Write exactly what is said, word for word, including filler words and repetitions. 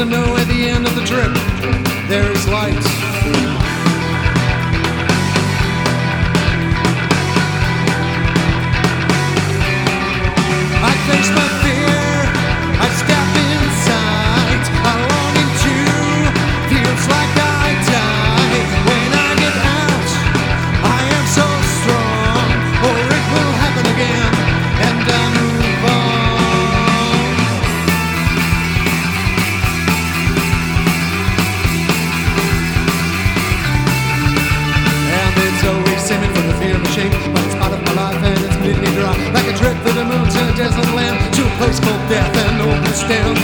to know at the end of the trip there is light. I face my fear, I step inside. A longing to feels like I die. When I get out, I am so strong, or it will happen again, and I move on. And it's always seeming for the fear of the shame, but it's part of my life and it's completely dry. Like a trip to the moon to a desert land, to a place called death and open stand.